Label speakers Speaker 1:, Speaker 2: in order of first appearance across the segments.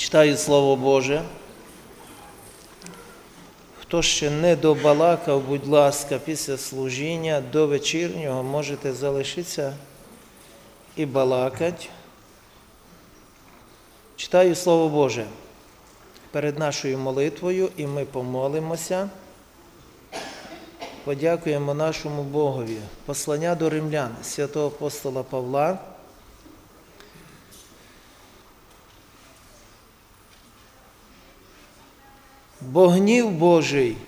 Speaker 1: Читаю Слово Боже. Хто ще не добалакав, будь ласка, після служіння до вечірнього можете залишитися і балакать. Читаю Слово Боже перед нашою молитвою, і ми помолимося. Подякуємо нашому Богові. Послання до римлян святого апостола Павла. Бо гнів Божий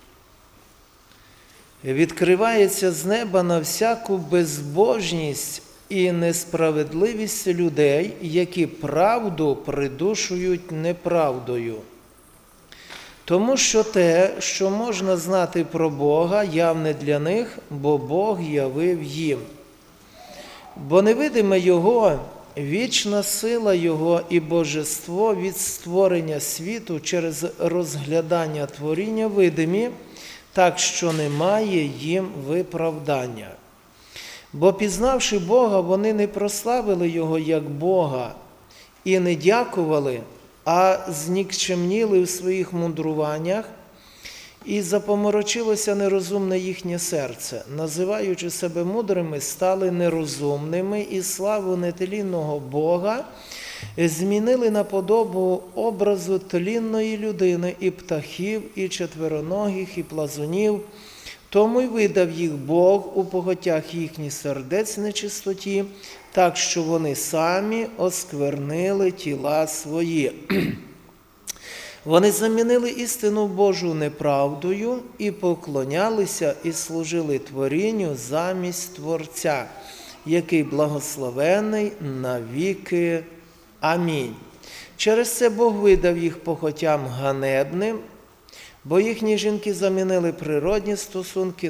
Speaker 1: відкривається з неба на всяку безбожність і несправедливість людей, які правду придушують неправдою. Тому що те, що можна знати про Бога, явне для них, бо Бог явив їм. Бо невидиме Його, вічна сила Його і божество від створення світу через розглядання творіння видимі, так що немає їм виправдання. Бо пізнавши Бога, вони не прославили Його як Бога і не дякували, а знікчемніли в своїх мудруваннях, і запоморочилося нерозумне їхнє серце. Називаючи себе мудрими, стали нерозумними, і славу нетлінного Бога змінили на подобу образу тлінної людини, і птахів, і четвероногих, і плазунів. Тому й видав їх Бог у поготях їхніх сердець нечистоті, так що вони самі осквернили тіла свої. Вони замінили істину Божу неправдою і поклонялися і служили творінню замість Творця, який благословений навіки. Амінь. Через це Бог видав їх похотям ганебним, бо їхні жінки замінили природні стосунки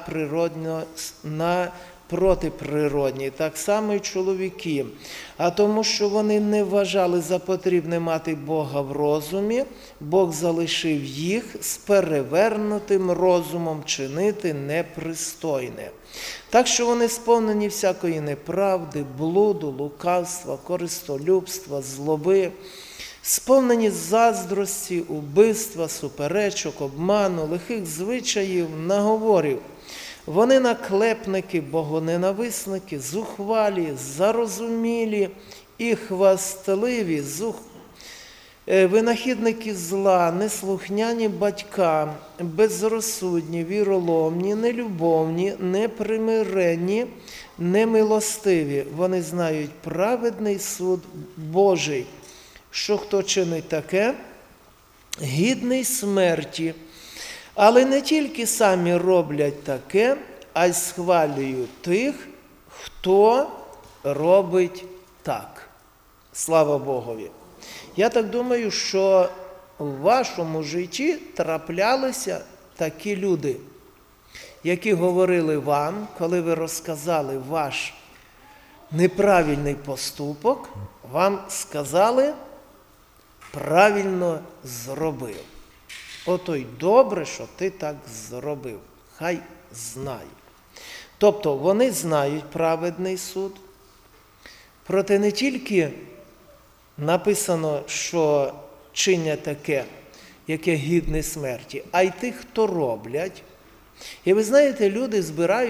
Speaker 1: на протиприродні, так само й чоловіки. А тому, що вони не вважали за потрібне мати Бога в розумі, Бог залишив їх з перевернутим розумом чинити непристойне. Так що вони сповнені всякої неправди, блуду, лукавства, користолюбства, злоби, сповнені заздрості, убивства, суперечок, обману, лихих звичаїв, наговорів. Вони наклепники, богоненависники, зухвалі, зарозумілі і хвастливі, винахідники зла, неслухняні батькам, безрозсудні, віроломні, нелюбовні, непримиренні, немилостиві. Вони знають праведний суд Божий, що хто чинить таке, гідний смерті. Але не тільки самі роблять таке, а й схвалюють тих, хто робить так. Слава Богові! Я так думаю, що в вашому житті траплялися такі люди, які говорили вам, коли ви розказали ваш неправильний поступок, вам сказали «правильно зробив». Ото й добре, що ти так зробив. Хай знає. Тобто вони знають праведний суд, проте не тільки написано, що чинять таке, яке гідне смерті, а й тих, хто роблять. І ви знаєте, люди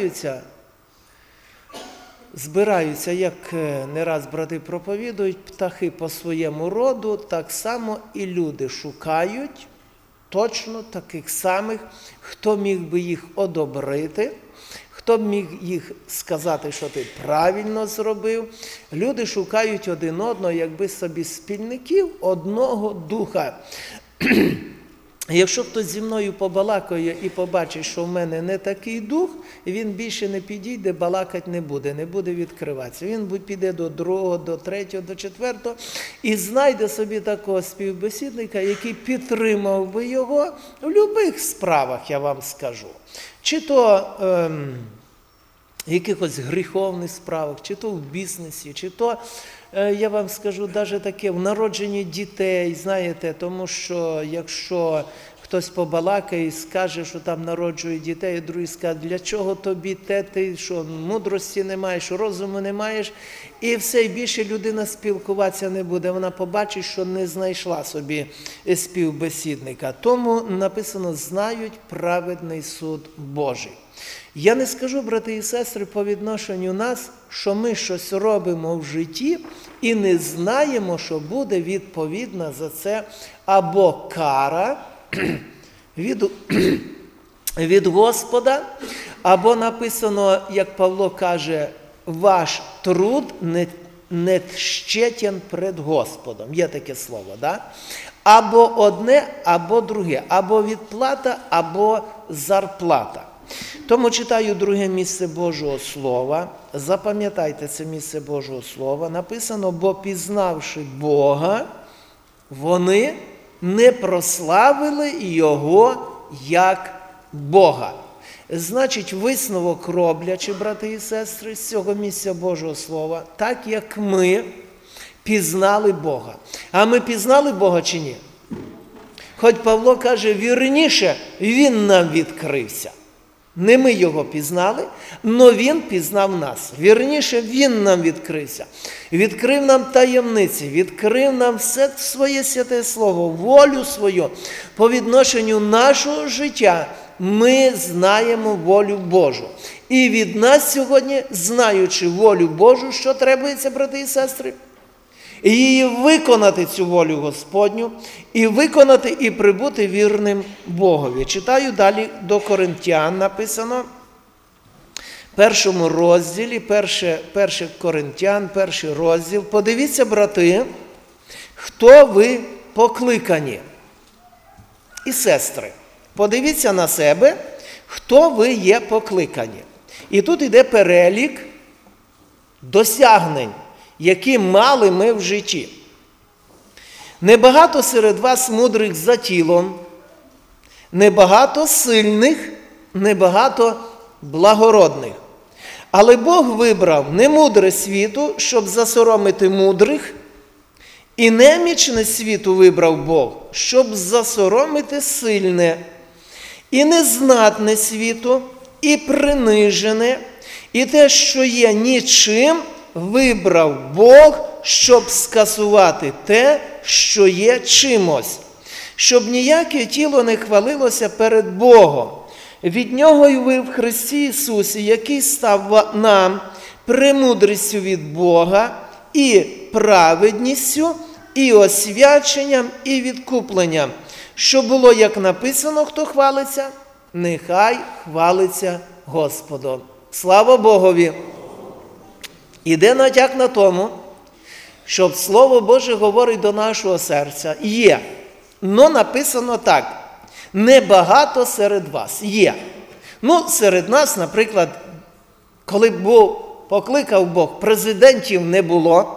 Speaker 1: збираються, як не раз брати проповідують, птахи по своєму роду, так само і люди шукають точно таких самих, хто міг би їх одобрити, хто б міг їх сказати, що ти правильно зробив. Люди шукають один одного, якби собі спільників одного духа. Якщо хтось зі мною побалакає і побачить, що в мене не такий дух, він більше не підійде, балакати не буде відкриватися. Він піде до другого, до третього, до четвертого і знайде собі такого співбесідника, який підтримав би його в будь-яких справах, я вам скажу. Чи то якихось гріховних справах, чи то в бізнесі, чи то, я вам скажу, навіть таке в народженні дітей, знаєте, тому що якщо хтось побалакає і скаже, що там народжують дітей, а другий скаже, для чого тобі те, ти що мудрості не маєш, розуму не маєш, і все, і більше людина спілкуватися не буде. Вона побачить, що не знайшла собі співбесідника. Тому написано, знають праведний суд Божий. Я не скажу, брати і сестри, по відношенню нас, що ми щось робимо в житті і не знаємо, що буде відповідна за це або кара від Господа, або написано, як Павло каже, ваш труд не тщетен пред Господом. Є таке слово, да? Або одне, або друге, або відплата, або зарплата. Тому читаю друге місце Божого Слова, запам'ятайте це місце Божого Слова, написано, бо пізнавши Бога, вони не прославили Його як Бога. Значить, висновок роблячи, брати і сестри, з цього місця Божого Слова, так як ми пізнали Бога. А ми пізнали Бога чи ні? Хоч Павло каже, вірніше, Він нам відкрився. Не ми Його пізнали, але Він пізнав нас. Вірніше, Він нам відкрився. Відкрив нам таємниці, відкрив нам все своє святе Слово, волю свою. По відношенню нашого життя ми знаємо волю Божу. І від нас сьогодні, знаючи волю Божу, що требується, брати і сестри? Її виконати, цю волю Господню, і виконати, і прибути вірним Богові. Читаю далі до Коринтян, написано, в першому розділі, 1 Коринтян, перший розділ. Подивіться, брати, хто ви покликані. І сестри, подивіться на себе, хто ви є покликані. І тут йде перелік досягнень, які мали ми в житті. Небагато серед вас мудрих за тілом, небагато сильних, небагато благородних. Але Бог вибрав немудре світу, щоб засоромити мудрих, і немічне світу вибрав Бог, щоб засоромити сильне, і незнатне світу, і принижене, і те, що є нічим, вибрав Бог, щоб скасувати те, що є чимось, щоб ніяке тіло не хвалилося перед Богом. Від Нього й ви в Христі Ісусі, який став нам премудрістю від Бога і праведністю, і освяченням, і відкупленням. Що було, як написано, хто хвалиться, нехай хвалиться Господом. Слава Богові! Іде натяк на тому, щоб Слово Боже говорить до нашого серця. Є. Но написано так. Небагато серед вас. Є. Серед нас, наприклад, коли покликав Бог, президентів не було.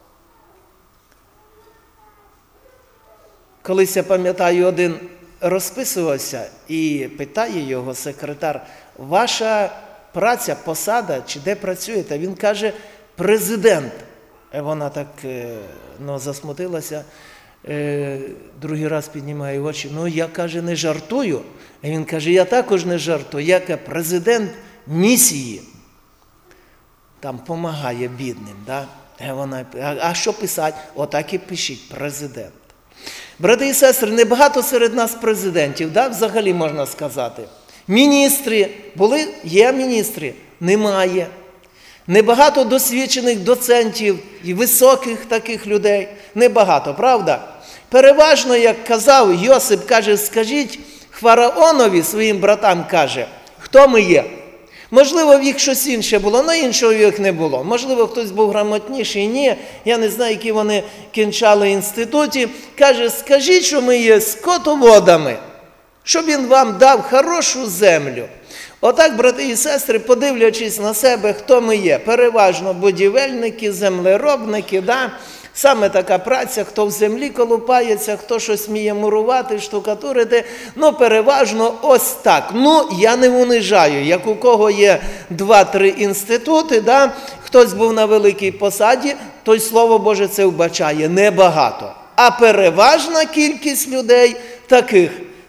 Speaker 1: Колись, я пам'ятаю, один розписувався і питає його секретар, ваша праця, посада, чи де працюєте? Він каже, президент. Вона так засмутилася, другий раз піднімає очі. Я, каже, не жартую. А він каже, я також не жартую. Я, президент місії. Там допомагає бідним. Да? А що писати? Отак і пишіть, президент. Брати і сестри, небагато серед нас президентів, да? Взагалі можна сказати. Міністри були? Є міністри? Немає. Небагато досвідчених доцентів і високих таких людей. Небагато, правда? Переважно, як казав Йосип, каже, скажіть фараонові, своїм братам, каже, хто ми є? Можливо, в їх щось інше було, але іншого в їх не було. Можливо, хтось був грамотніший, ні. Я не знаю, які вони кінчали в інституті. Каже, скажіть, що ми є скотоводами, щоб він вам дав хорошу землю. Отак, брати і сестри, подивлячись на себе, хто ми є. Переважно будівельники, землеробники, да? Саме така праця, хто в землі колупається, хто щось вміє мурувати, штукатурити. Переважно ось так. Я не унижаю, як у кого є 2-3 інститути, да? Хтось був на великій посаді, той Слово Боже це вбачає. Небагато. А переважна кількість людей таких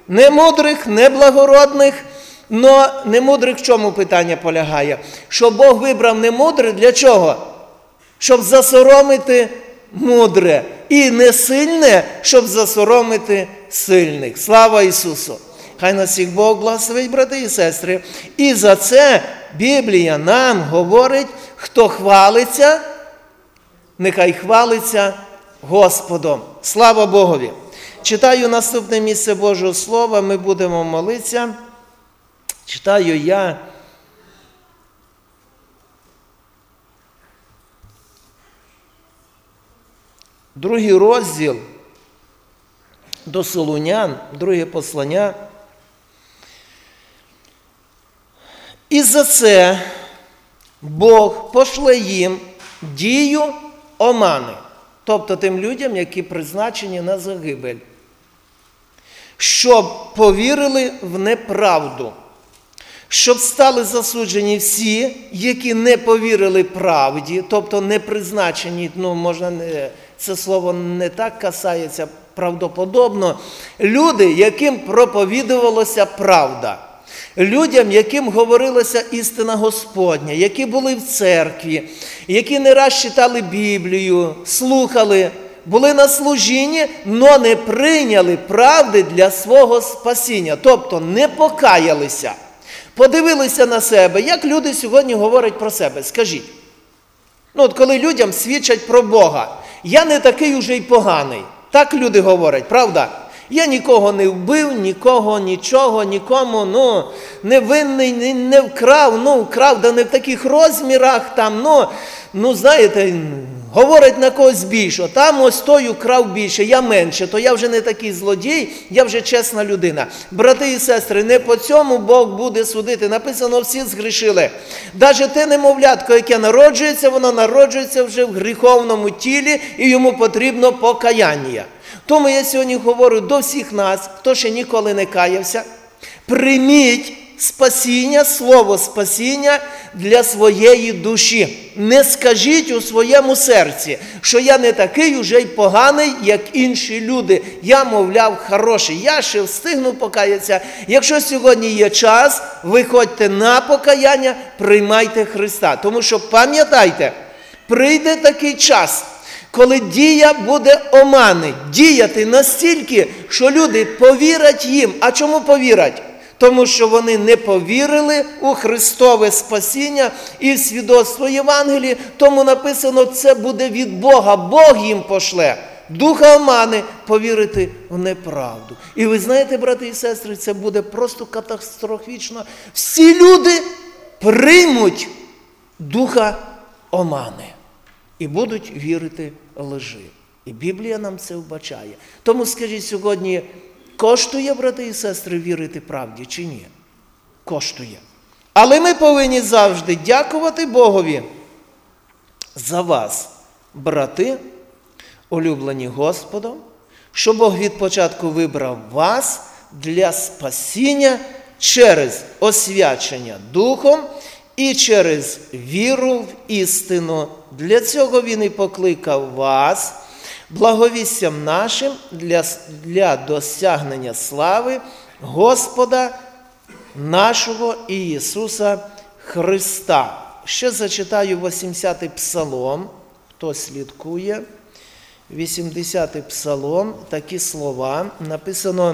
Speaker 1: не мудрих, не благородних, но не мудрих в чому питання полягає? Що Бог вибрав не мудре для чого? Щоб засоромити мудре. І не сильне, щоб засоромити сильних. Слава Ісусу! Хай нас всіх Бог благословить, брати і сестри. І за це Біблія нам говорить, хто хвалиться, нехай хвалиться Господом. Слава Богові! Читаю наступне місце Божого Слова, ми будемо молитися. Читаю я. Другий розділ до Солунян, друге послання. І за це Бог пошле їм дію омани, тобто тим людям, які призначені на загибель, щоб повірили в неправду, щоб стали засуджені всі, які не повірили правді, тобто не призначені, це слово не так касається правдоподобно, люди, яким проповідувалася правда. Людям, яким говорилася істина Господня, які були в церкві, які не раз читали Біблію, слухали, були на служінні, но не прийняли правди для свого спасіння, тобто не покаялися. Подивилися на себе, як люди сьогодні говорять про себе, скажіть. Коли людям свідчать про Бога, я не такий уже й поганий. Так люди говорять, правда? Я нікого не вбив, нікого, нічого, нікому, не винний, не вкрав, вкрав, да не в таких розмірах, там, знаєте, говорить на когось більше, там ось той украв більше, я менше, то я вже не такий злодій, я вже чесна людина. Брати і сестри, не по цьому Бог буде судити. Написано, всі згрішили. Навіть те немовлятко, яке народжується, воно народжується вже в гріховному тілі, і йому потрібно покаяння. Тому я сьогодні говорю до всіх нас, хто ще ніколи не каявся, прийміть спасіння, слово спасіння для своєї душі. Не скажіть у своєму серці, що я не такий уже й поганий, як інші люди. Я, мовляв, хороший, я ще встигну покаятися. Якщо сьогодні є час, виходьте на покаяння, приймайте Христа. Тому що пам'ятайте, прийде такий час, коли дія буде омани, діяти настільки, що люди повірять їм. А чому повірять? Тому що вони не повірили у Христове спасіння і в свідоцтво Євангелії, тому написано, це буде від Бога, Бог їм пошле. Духа омани повірити в неправду. І ви знаєте, брати і сестри, це буде просто катастрофічно. Всі люди приймуть духа омани і будуть вірити лжи. І Біблія нам це вбачає. Тому скажіть сьогодні, коштує, брати і сестри, вірити правді чи ні? Коштує. Але ми повинні завжди дякувати Богові за вас, брати, улюблені Господом, що Бог від початку вибрав вас для спасіння через освячення Духом і через віру в істину. Для цього Він і покликав вас благовістям нашим для досягнення слави Господа нашого Ісуса Христа. Ще зачитаю 80-й псалом, хто слідкує. 80-й псалом, такі слова, написано: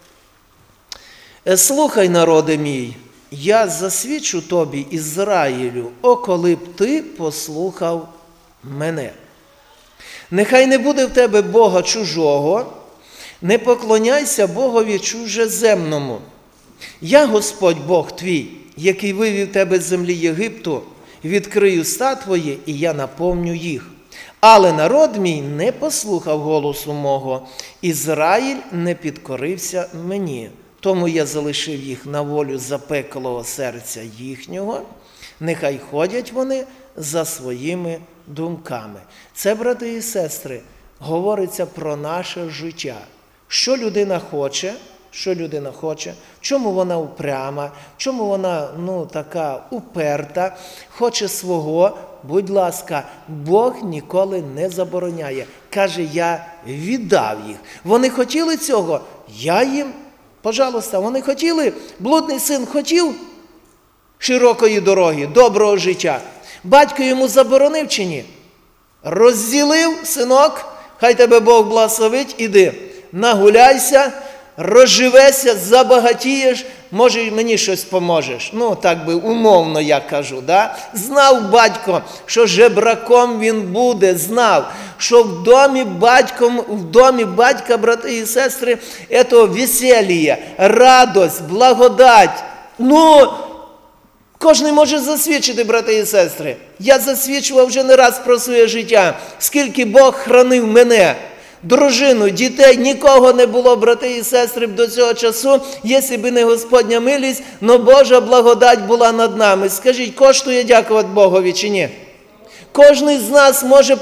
Speaker 1: «Слухай, народе мій, я засвідчу тобі, Ізраїлю, коли б ти послухав мене. Нехай не буде в тебе Бога чужого, не поклоняйся Богові чужеземному. Я, Господь Бог твій, який вивів тебе з землі Єгипту, відкрию уста твої, і я наповню їх. Але народ мій не послухав голосу мого, Ізраїль не підкорився мені. Тому я залишив їх на волю запеклого серця їхнього, нехай ходять вони за своїми думками». Це, брати і сестри, говориться про наше життя. Що людина хоче, чому вона упряма, чому вона така уперта, хоче свого, будь ласка, Бог ніколи не забороняє. Каже, я віддав їх. Вони хотіли цього, я їм Пожалуйста, вони хотіли, блудний син хотів широкої дороги, доброго життя. Батько йому заборонив чи ні? Розділив, синок, хай тебе Бог благословить, іди, нагуляйся, розживешся, забагатієш, може мені щось поможеш. Ну, так би умовно я кажу, да? Знав батько, що жебраком він буде, знав, що в домі батька, брати і сестри, це веселье, радость, благодать. Ну, кожен може засвідчити, брати і сестри. Я засвідчував вже не раз про своє життя, скільки Бог хранив мене, дружину, дітей, нікого не було, брати і сестри, до цього часу, якщо б не Господня милість, но Божа благодать була над нами. Скажіть, коштує дякувати Богові чи ні? Кожен з нас може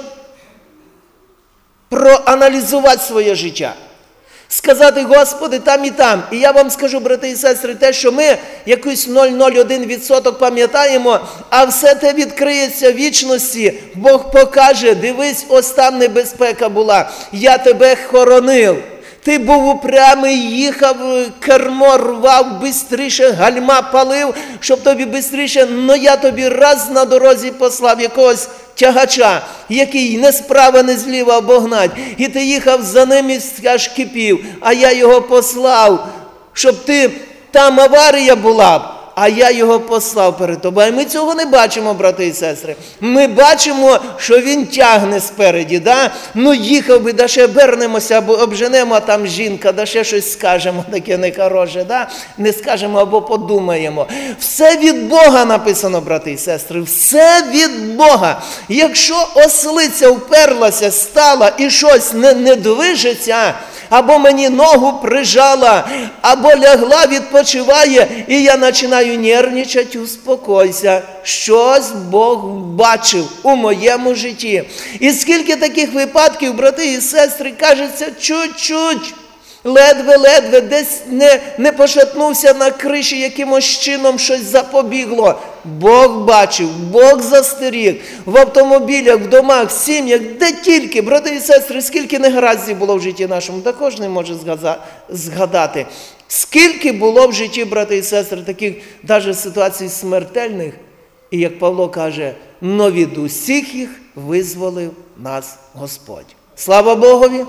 Speaker 1: проаналізувати своє життя. Сказати, Господи, там і там. І я вам скажу, брати і сестри, те, що ми якийсь 0,01% пам'ятаємо, а все те відкриється в вічності. Бог покаже, дивись, ось там небезпека була, я тебе хоронив. Ти був упрямий, їхав, кермо рвав, бистріше, гальма палив, щоб тобі бистріше, но я тобі раз на дорозі послав якогось тягача, який не справа, не зліва обогнать. І ти їхав за ним і аж кипів, а я його послав, щоб ти, там аварія була б, а я його послав перед тобою. І ми цього не бачимо, брати і сестри. Ми бачимо, що він тягне спереді, да? Ну їхав би, да ще обернемося, або обженемо, а там жінка, да ще щось скажемо, таке нехороше, да? Не скажемо або подумаємо. Все від Бога написано, брати і сестри, все від Бога. Якщо ослиця вперлася, стала і щось не движеться, або мені ногу прижала, або лягла, відпочиває, і я починаю нервничати, успокойся. Щось Бог бачив у моєму житті. І скільки таких випадків, брати і сестри, кажеться, чуть-чуть, ледве-ледве, десь не пошатнувся на криші, якимось чином щось запобігло. Бог бачив, Бог застеріг. В автомобілях, в домах, в сім'ях, де тільки, брати і сестри, скільки негараздів було в житті нашому, також не може згадати. Скільки було в житті, брати і сестри, таких навіть ситуацій смертельних, і як Павло каже, но від усіх їх визволив нас Господь. Слава Богові!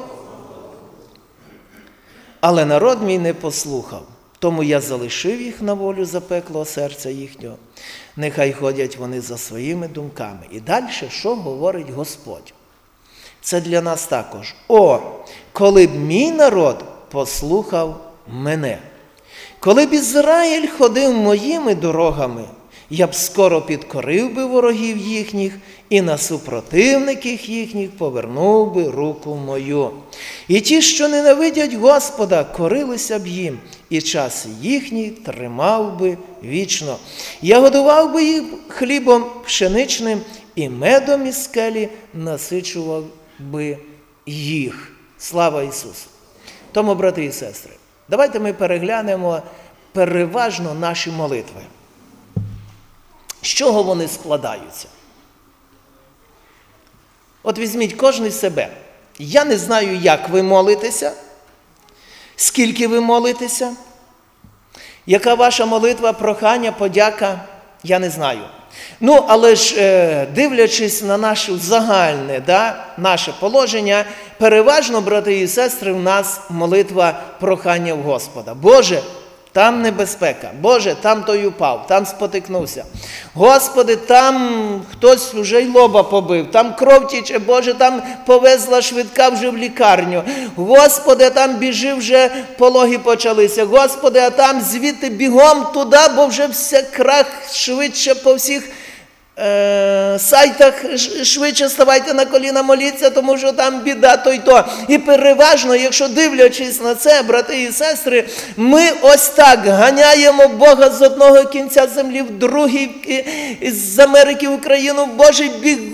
Speaker 1: Але народ мій не послухав, тому я залишив їх на волю запеклого серця їхнього. Нехай ходять вони за своїми думками. І далі, що говорить Господь? Це для нас також. Коли б мій народ послухав мене. Коли б Ізраїль ходив моїми дорогами, я б скоро підкорив би ворогів їхніх, і на супротивників їхніх повернув би руку мою. І ті, що ненавидять Господа, корилися б їм, і час їхній тримав би вічно. Я годував би їх хлібом пшеничним, і медом із скелі насичував би їх. Слава Ісусу! Тому, брати і сестри, давайте ми переглянемо переважно наші молитви. З чого вони складаються? От візьміть кожен себе. Я не знаю, як ви молитеся, скільки ви молитеся, яка ваша молитва, прохання, подяка, я не знаю. Ну, але ж, дивлячись на наше загальне, наше положення, переважно, брати і сестри, в нас молитва прохання в Господа. Боже, там небезпека. Боже, там той упав, там спотикнувся. Господи, там хтось вже й лоба побив, там кров тіче, Боже, там повезла швидка вже в лікарню. Господи, там біжи вже, пологи почалися. Господи, а там звідти бігом туди, бо вже все крах швидше по всіх сайтах, швидше ставайте на коліна, моліться, тому що там біда то. І переважно, якщо дивлячись на це, брати і сестри, ми ось так ганяємо Бога з одного кінця землі в другий, з Америки в Україну, Боже,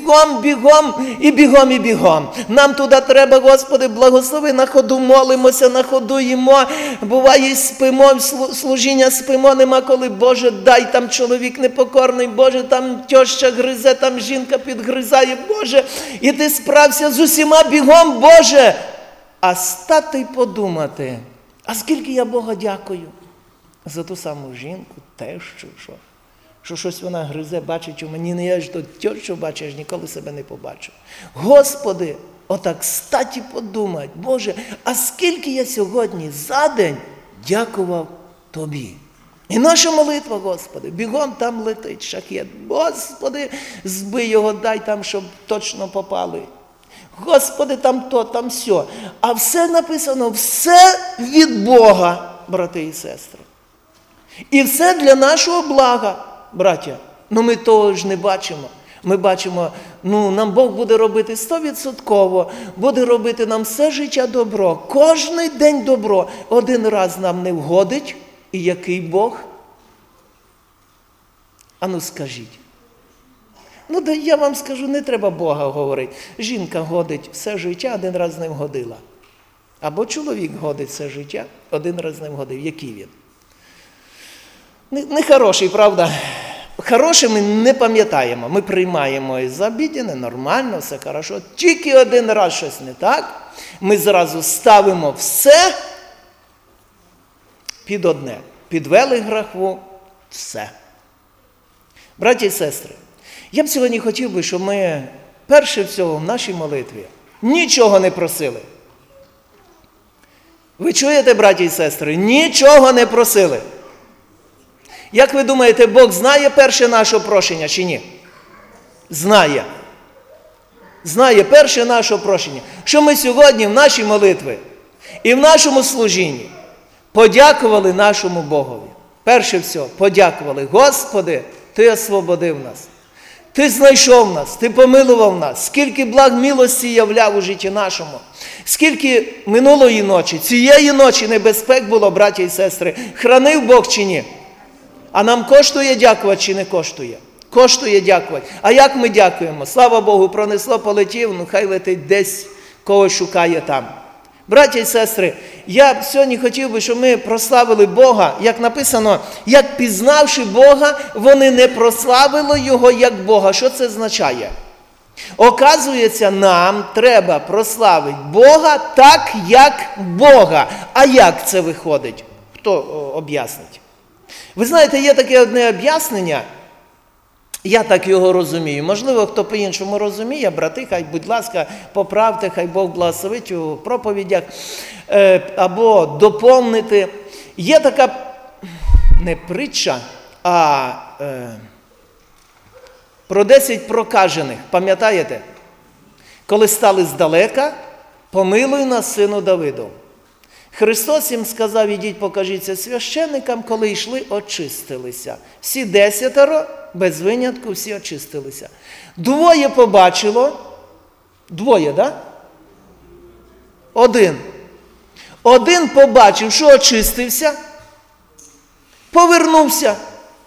Speaker 1: бігом. Нам туди треба, Господи, благослови, на ходу молимося, на ходу їмо, буває спимо, служіння спимо, нема коли, Боже, дай, там чоловік непокорний, Боже, там тьоща гризе, там жінка підгризає, Боже, і ти справся з усіма бігом, Боже. А стати й подумати, А скільки я Бога дякую за ту саму жінку, тещу, що щось вона гризе, бачить у мені, не я ж до тьощу бачу, я ж ніколи себе не побачив. Господи, отак статі подумать, Боже, а скільки я сьогодні за день дякував Тобі. І наша молитва, Господи, бігом там летить шахет. Господи, збий його, дай там, щоб точно попали. Господи, там то, там сьо. А все написано, все від Бога, брати і сестри. І все для нашого блага, браття. Ну ми того ж не бачимо. Ми бачимо, нам Бог буде робити 100%, буде робити нам все життя добро, кожний день добро. Один раз нам не вгодить. І який Бог? Ану скажіть. Я вам скажу, не треба Бога говорити. Жінка годить все життя, один раз не вгодила. Або чоловік годить все життя, один раз не вгодив. Який він? Не хороший, правда? Хороше ми не пам'ятаємо. Ми приймаємо і за обідяне, нормально, все хорошо. Тільки один раз щось не так, ми зразу ставимо все під одне. Підвели граху, все. Браті і сестри, я б сьогодні хотів би, щоб ми перше всього в нашій молитві нічого не просили. Ви чуєте, браті і сестри? Нічого не просили. Як ви думаєте, Бог знає перше наше прошення чи ні? Знає. Знає перше наше прошення. Що ми сьогодні в нашій молитві і в нашому служінні подякували нашому Богові. Перше всього, подякували. Господи, Ти освободив нас. Ти знайшов нас, Ти помилував нас. Скільки благ милості являв у житті нашому. Скільки минулої ночі, цієї ночі небезпек було, браті і сестри. Хранив Бог чи ні? А нам коштує дякувати чи не коштує? Коштує дякувати. А як ми дякуємо? Слава Богу, пронесло, полетів, хай летить десь, кого шукає там. Браті і сестри, я сьогодні хотів би, щоб ми прославили Бога, як написано, як пізнавши Бога, вони не прославили Його як Бога. Що це означає? Оказується, нам треба прославити Бога так, як Бога. А як це виходить? Хто об'яснить? Ви знаєте, є таке одне об'яснення, я так його розумію. Можливо, хто по-іншому розуміє, брати, хай, будь ласка, поправте, хай Бог благословить у проповідях, або доповнити. Є така не притча, а про 10 прокажених. Пам'ятаєте? Коли стали здалека, помилуй нас, сину Давиду. Христос їм сказав, ідіть покажіться священникам, коли йшли, очистилися. Всі 10, без винятку, всі очистилися. 2 побачило, 2, да? 1. 1 побачив, що очистився, повернувся.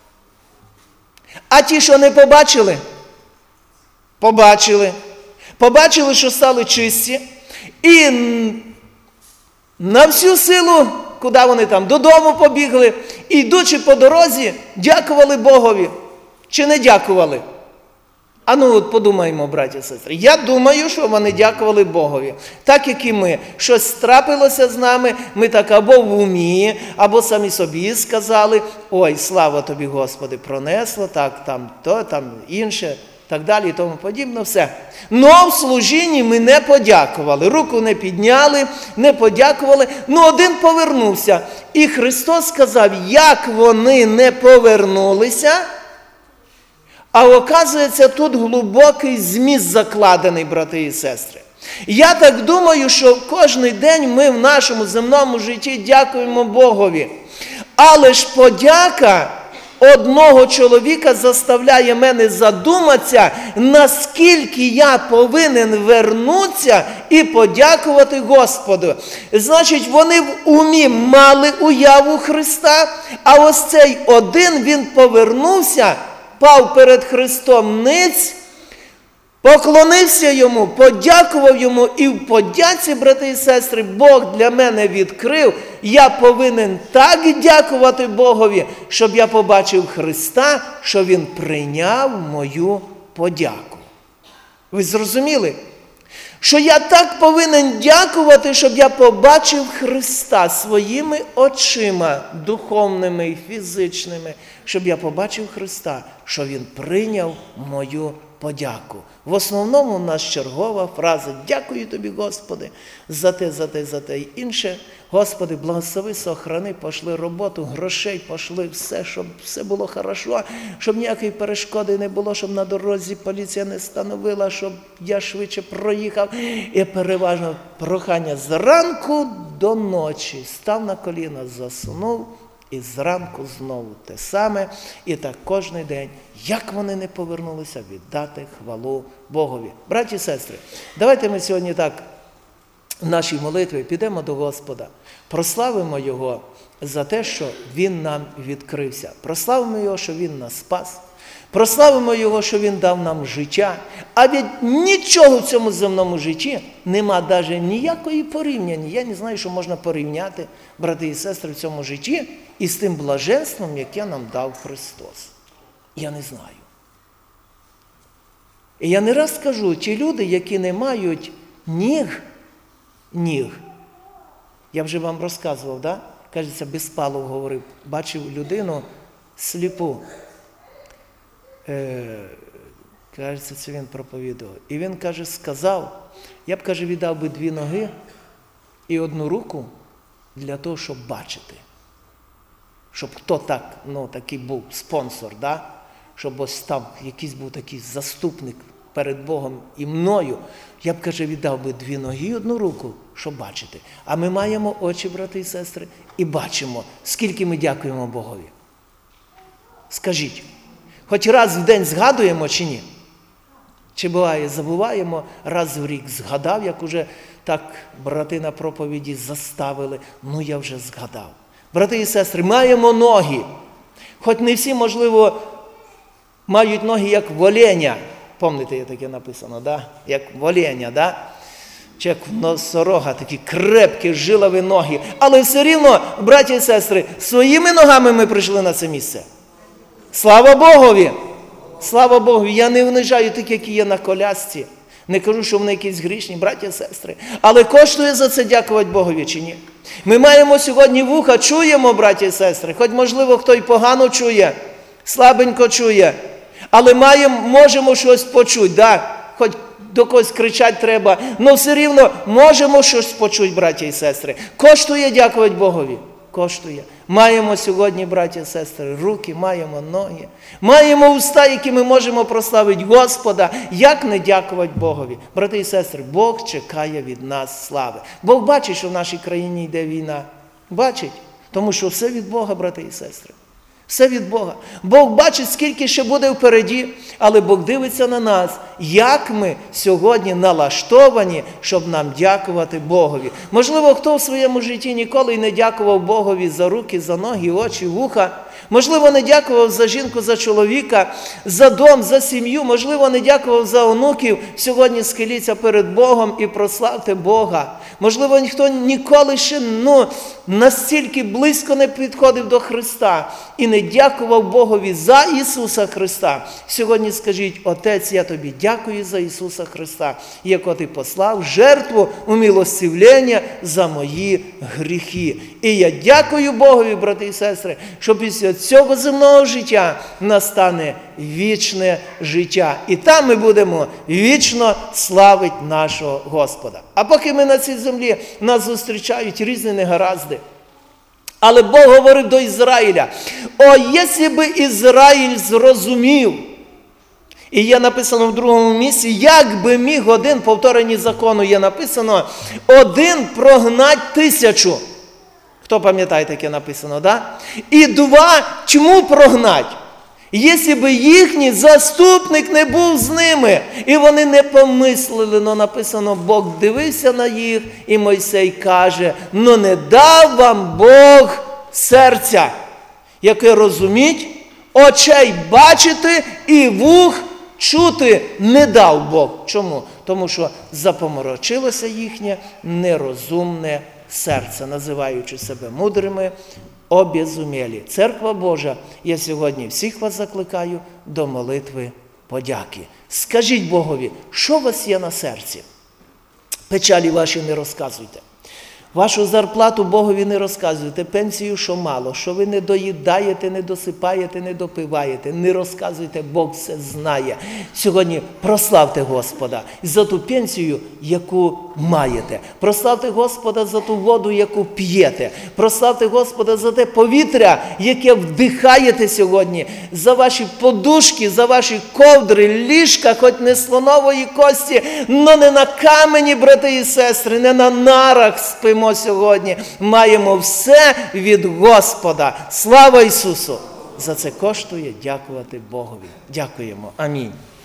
Speaker 1: А ті, що не побачили, побачили. Побачили, що стали чисті, і на всю силу, куди вони там, додому побігли, і йдучи по дорозі, дякували Богові. Чи не дякували? От подумаємо, браті і сестри. Я думаю, що вони дякували Богові. Так, як і ми. Щось трапилося з нами, ми так або в умі, або самі собі сказали, ой, слава тобі, Господи, пронесло, так, там, то, там, інше, так далі і тому подібне, все. Но в служінні ми не подякували, руку не підняли, не подякували, 1 повернувся. І Христос сказав, як вони не повернулися, а оказується, тут глибокий зміст закладений, брати і сестри. Я так думаю, що кожен день ми в нашому земному житті дякуємо Богові. Але ж подяка одного чоловіка заставляє мене задуматися, наскільки я повинен вернутися і подякувати Господу. Значить, вони в умі мали уяву Христа, а ось цей 1, він повернувся, пав перед Христом ниць, поклонився Йому, подякував Йому, і в подяці, брати і сестри, Бог для мене відкрив, я повинен так дякувати Богові, щоб я побачив Христа, що Він прийняв мою подяку. Ви зрозуміли? Що я так повинен дякувати, щоб я побачив Христа своїми очима, духовними і фізичними, щоб я побачив Христа, що Він прийняв мою подяку. В основному у нас чергова фраза «Дякую тобі, Господи, за те і інше. Господи, благослови, сохрани, пошли роботу, грошей, пошли все, щоб все було хорошо, щоб ніякої перешкоди не було, щоб на дорозі поліція не становила, щоб я швидше проїхав». І переважно прохання зранку до ночі. Став на коліна, заснув, і зранку знову те саме. І так кожен день, як вони не повернулися, віддати хвалу Богові. Браті і сестри, давайте ми сьогодні так в нашій молитві підемо до Господа, прославимо Його за те, що Він нам відкрився. Прославимо Його, що Він нас спас. Прославимо Його, що Він дав нам життя. А від нічого в цьому земному житті нема навіть ніякої порівняння. Я не знаю, що можна порівняти, брати і сестри, в цьому житті із тим блаженством, яке нам дав Христос. Я не знаю. І я не раз кажу, ті люди, які не мають ніг, я вже вам розказував, да? Кажеться, Безпалов говорив, бачив людину сліпу. Кажеться, це він проповідував. І він, каже, сказав, я б, каже, віддав би 2 ноги і 1 руку для того, щоб бачити. Щоб хто так, такий був спонсор, да? Щоб ось там якийсь був такий заступник перед Богом і мною, я б, каже, віддав би 2 ноги і 1 руку, щоб бачити. А ми маємо очі, брати і сестри, і бачимо, скільки ми дякуємо Богові. Скажіть, хоч раз в день згадуємо чи ні? Чи буває, забуваємо, раз в рік згадав, як уже так брати на проповіді заставили, я вже згадав. Брати і сестри, маємо ноги. Хоч не всі, можливо, мають ноги, як в оленя. Пам'ятаєте, є таке написано, да? Як в оленя, да? Чи як в носорога, такі крепкі, жилові ноги. Але все рівно, браті і сестри, своїми ногами ми прийшли на це місце. Слава Богові! Слава Богові! Я не внижаю тих, які є на колясці. Не кажу, що вони якісь грішні, браті і сестри. Але коштує за це дякувати Богові чи ні? Ми маємо сьогодні вуха, чуємо, браті і сестри. Хоч, можливо, хто й погано чує, слабенько чує. Але можемо щось почути, да? Хоч до когось кричати треба, але все рівно можемо щось почути, браті і сестри. Коштує дякувати Богові. Коштує. Маємо сьогодні, браті і сестри, руки, маємо ноги, маємо уста, які ми можемо прославити Господа. Як не дякувати Богові? Брати і сестри, Бог чекає від нас слави. Бог бачить, що в нашій країні йде війна. Бачить. Тому що все від Бога, брати і сестри. Все від Бога. Бог бачить, скільки ще буде впереді, але Бог дивиться на нас, як ми сьогодні налаштовані, щоб нам дякувати Богові. Можливо, хто в своєму житті ніколи не дякував Богові за руки, за ноги, очі, вуха. Можливо, не дякував за жінку, за чоловіка, за дом, за сім'ю. Можливо, не дякував за онуків. Сьогодні схиліться перед Богом і прославте Бога. Можливо, ніхто ніколи ще настільки близько не підходив до Христа і не дякував Богові за Ісуса Христа. Сьогодні скажіть: Отець, я тобі дякую за Ісуса Христа, якого ти послав жертву умилостивлення за мої гріхи. І я дякую Богові, брати і сестри, що після цього земного життя настане вічне життя. І там ми будемо вічно славити нашого Господа. А поки ми на цій землі, нас зустрічають різні негаразди. Але Бог говорив до Ізраїля: «О, якщо би Ізраїль зрозумів». І є написано в другому місці: «Як би міг один», повторенні закону є написано, «один прогнать 1000». Хто пам'ятає, таке написано, да? І 2, чому прогнать? Якщо б їхній заступник не був з ними, і вони не помислили, но написано, Бог дивився на їх, і Мойсей каже: «Но не дав вам Бог серця, яке розуміть, очей бачити і вух чути не дав Бог». Чому? Тому що запоморочилося їхнє нерозумне серце, називаючи себе мудрими, обезумілі. Церква Божа, я сьогодні всіх вас закликаю до молитви подяки. Скажіть Богові, що у вас є на серці? Печалі ваші не розказуйте. Вашу зарплату Богові не розказуйте, пенсію, що мало, що ви не доїдаєте, не досипаєте, не допиваєте. Не розказуйте, Бог все знає. Сьогодні прославте Господа за ту пенсію, яку маєте. Прославте Господа за ту воду, яку п'єте. Прославте Господа за те повітря, яке вдихаєте сьогодні. За ваші подушки, за ваші ковдри, ліжка, хоч не слонової кості, но не на камені, брати і сестри, не на нарах спимо сьогодні. Маємо все від Господа. Слава Ісусу! За це коштує дякувати Богові. Дякуємо. Амінь.